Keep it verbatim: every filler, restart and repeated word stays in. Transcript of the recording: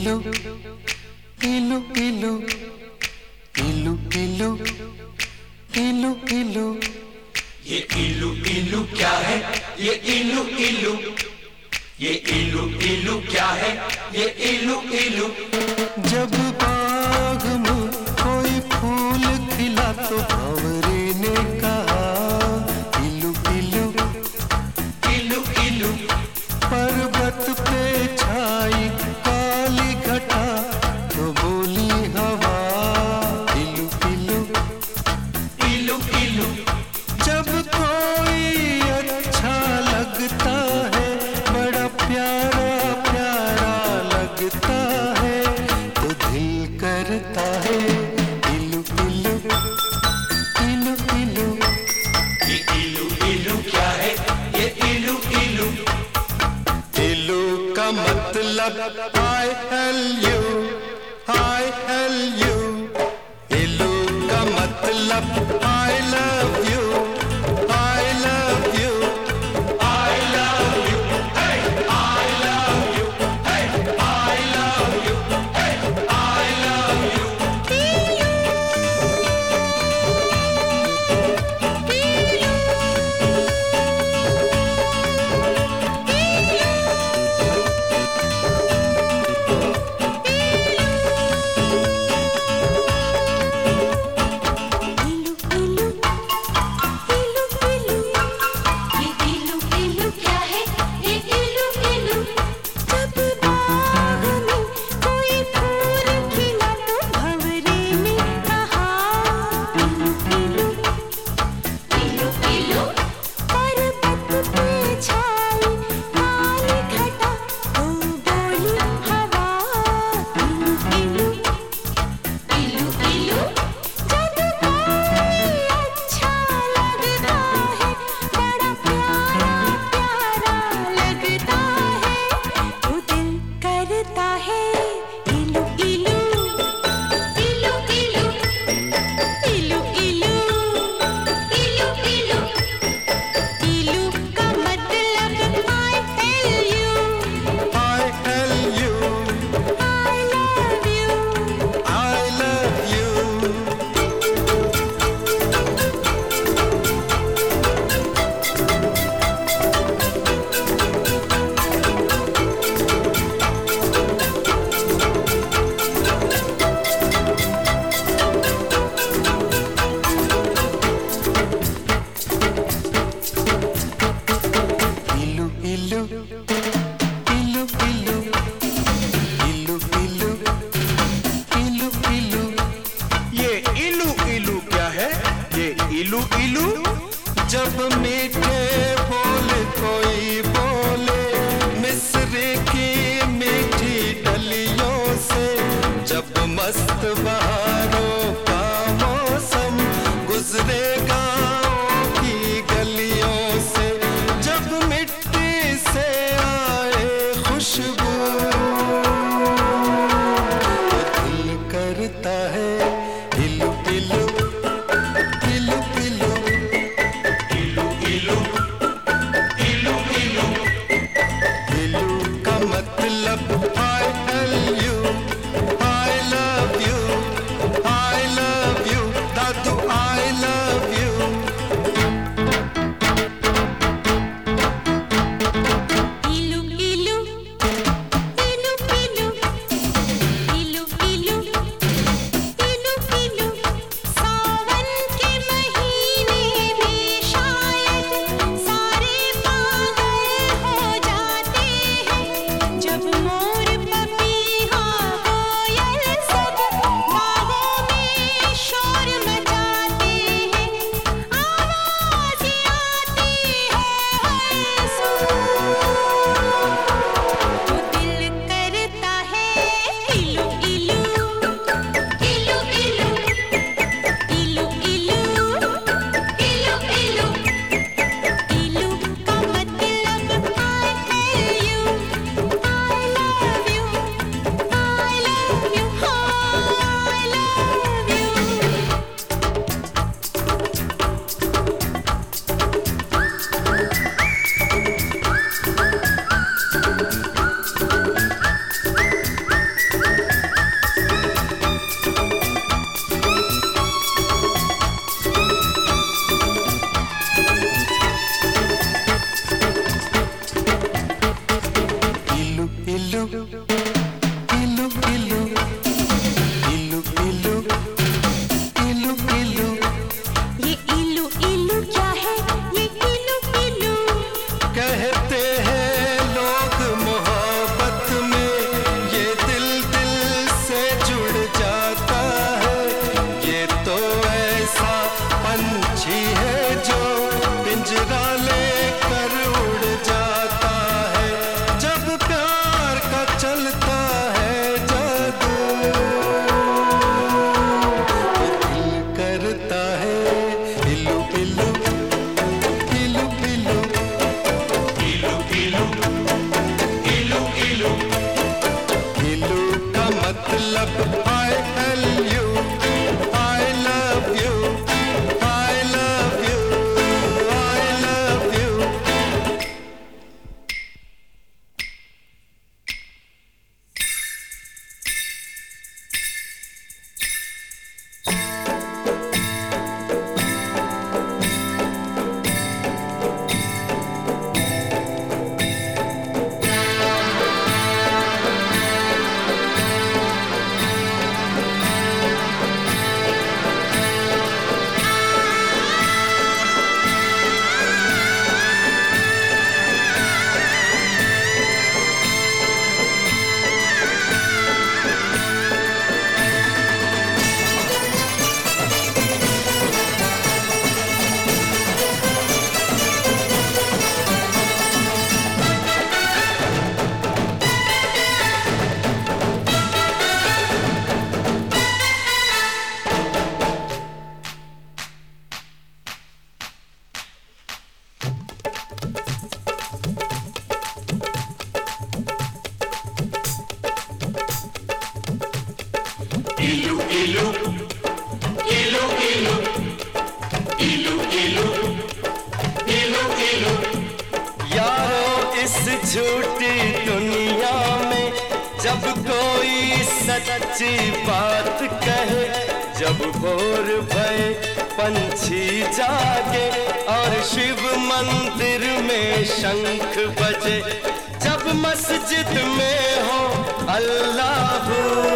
इलू इलू इलू इलू इलू इलू इलू। ये इलू इलू क्या है? ये इलू इलू, ये इलू इलू क्या है? ये इलू इलू। जब बाग में कोई फूल खिला तो भंवरे ने कहा इलू इलू इलू इलू। पर्वत पे छाई काली घटा तो बोली हवा इलू इलू इलू इलू। जब कोई अच्छा लगता है, बड़ा प्यारा प्यारा लगता है, तो दिल करता है इलू इलू इलू इलू। ये इलू इलू क्या है? ये इलू इलू। इलू का मतलब I L U, I L U। इलू का मतलब I love you, I love you, I love you, hey, I love you, hey, I love you, hey, I love you। मतलब I L U, I love you, I love you, I love you. Ilu, ilu, ilu, ilu, ilu, ilu, ilu, ilu. यारो इस झूठी दुनिया में जब कोई सच्ची बात कहे, जब भोर भये पंछी जागे और शिव मंदिर में शंख बजे, जब मस्जिद में हो अल्लाह